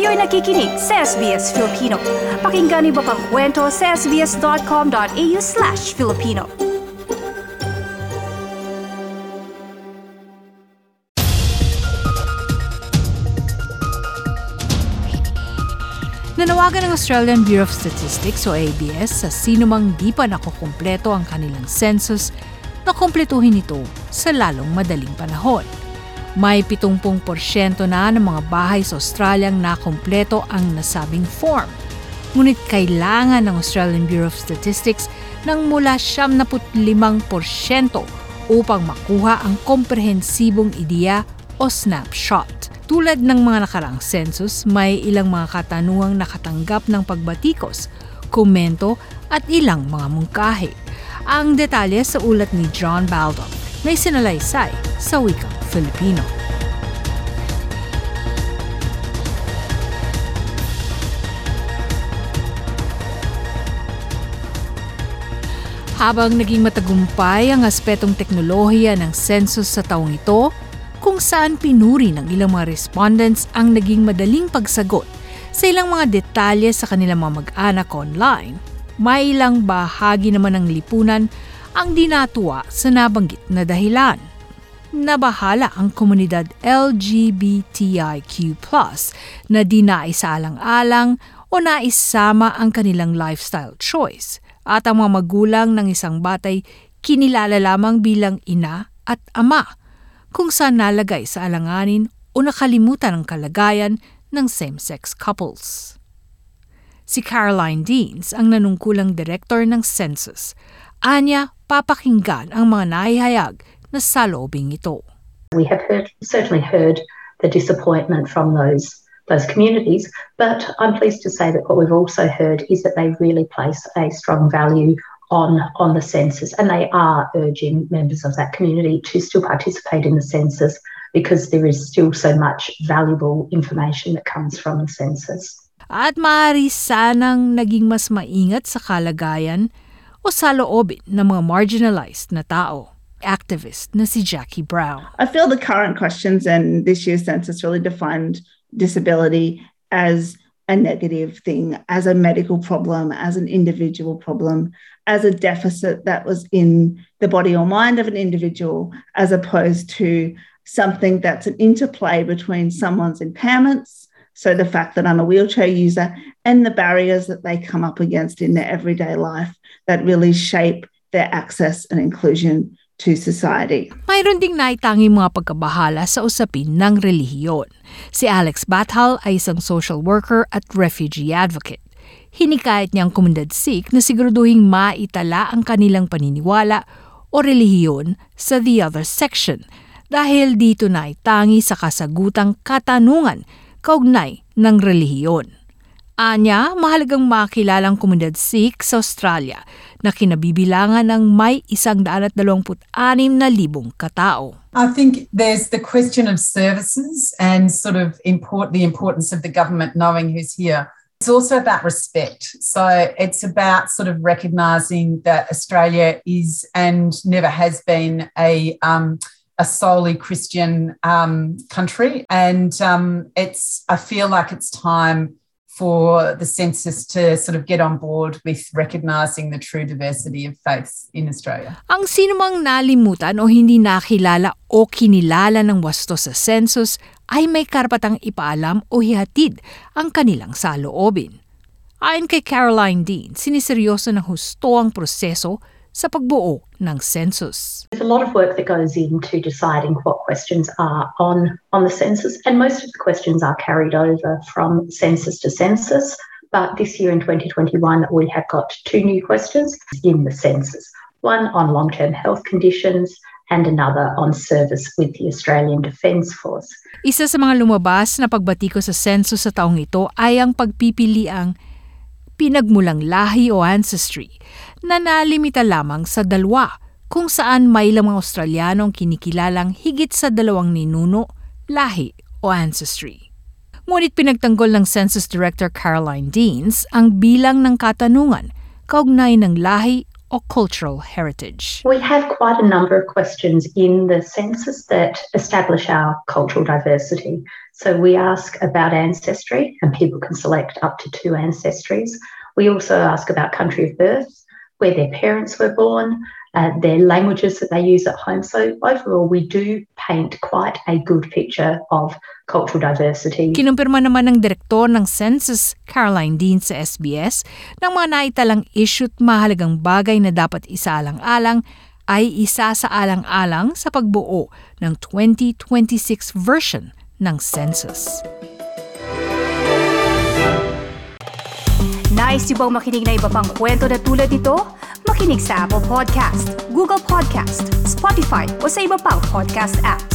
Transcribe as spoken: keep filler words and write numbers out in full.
Kayo'y nakikinig sa S B S Filipino. Pakinggan niyo pa ang kwento sa sbs.com.au slash Filipino. Nanawagan ng Australian Bureau of Statistics o A B S sa sinumang di pa nakukumpleto ang kanilang census na kumpletuhin ito sa lalong madaling panahon. May pitungpung porsyento na ng mga bahay sa Australia ang nakumpleto ang nasabing form. Ngunit kailangan ng Australian Bureau of Statistics ng mula siyam na limang porsyento upang makuha ang komprehensibong ideya o snapshot. Tulad ng mga nakaraang census, may ilang mga katanungang nakatanggap ng pagbatikos, komento at ilang mga mungkahi. Ang detalye sa ulat ni John Baldon, may sinalaysay sa wikang Filipino. Habang naging matagumpay ang aspetong teknolohiya ng census sa taong ito, kung saan pinuri ng ilang mga respondents ang naging madaling pagsagot sa ilang mga detalye sa kanilang mga mag-anak online, may ilang bahagi naman ng lipunan ang dinatuwa sa nabanggit na dahilan. Nabahala ang komunidad L G B T I Q plus na di naisaalang-alang o naisama ang kanilang lifestyle choice at ang mga magulang ng isang batay kinilala lamang bilang ina at ama, kung saan nalagay sa alanganin o nakalimutan ang kalagayan ng same-sex couples. Si Caroline Deans ang nanungkulang director ng census. Anya, papakinggan ang mga naihayag na saloobing ito. We have heard, certainly heard the disappointment from those those communities, but I'm pleased to say that what we've also heard is that they really place a strong value on, on the census, and they are urging members of that community to still participate in the census because there is still so much valuable information that comes from the census. At maaari sanang naging mas maingat sa kalagayan o saloobin ng mga marginalized na tao. Activist na si Jackie Brown. I feel the current questions and this year's census really defined disability as a negative thing, as a medical problem, as an individual problem, as a deficit that was in the body or mind of an individual, as opposed to something that's an interplay between someone's impairments, so the fact that I'm a wheelchair user, and the barriers that they come up against in their everyday life that really shape their access and inclusion to society. Mayroon ding naitanging mga pagkabahala sa usapin ng relihiyon. Si Alex Bathal ay isang social worker at refugee advocate. Hinikayat niyang komunidad Sikh na siguraduhing maitala ang kanilang paniniwala o relihiyon sa the other section dahil dito naitangi sa kasagutang katanungan kaugnay ng relihiyon. Anya, mahalagang makilalang komunidad Sikh sa Australia na kinabibilangan ng may isang daan at dalawamput anim na libong katao. I think there's the question of services and sort of import, the importance of the government knowing who's here. It's also about respect. So it's about sort of recognising that Australia is and never has been a um, a solely Christian um, country, and um, it's. I feel like it's time for the census to sort of get on board with recognising the true diversity of faiths in Australia. Ang sinumang nalimutan o hindi nakilala o kinilala ng wasto sa census ay may karapatang ipaalam o hihatid ang kanilang saloobin. Ayon kay Caroline Dean, siniseryoso ng husto ang proseso sa pagbuo ng census. There's a lot of work that goes into deciding what questions are on, on the census, and most of the questions are carried over from census to census. But this year in twenty twenty-one, we have got two new questions in the census, one on long-term health conditions and another on service with the Australian Defence Force. Isa sa mga lumabas na pagbatiko sa census sa taong ito ay ang pagpipiliang pinagmulang lahi o ancestry na nalimita lamang sa dalawa, kung saan may ilang mga Australianong kinikilalang higit sa dalawang ninuno, lahi o ancestry. Ngunit pinagtanggol ng Census Director Caroline Deans ang bilang ng katanungan kaugnay ng lahi o cultural heritage. We have quite a number of questions in the census that establish our cultural diversity. So we ask about ancestry, and people can select up to two ancestries. We also ask about country of birth, where their parents were born, uh, their languages that they use at home. So overall, we do paint quite a good picture of cultural diversity. Kinumpirma naman ng direktor ng Census, Caroline Dean, sa S B S, ng mga naitalang issue at mahalagang bagay na dapat isaalang-alang ay isa sa alang-alang sa pagbuo ng twenty twenty-six version ng census. Nice yung bang makinig na iba pang kwento na tulad ito? Makinig sa Apple Podcast, Google Podcast, Spotify o sa iba pang podcast app.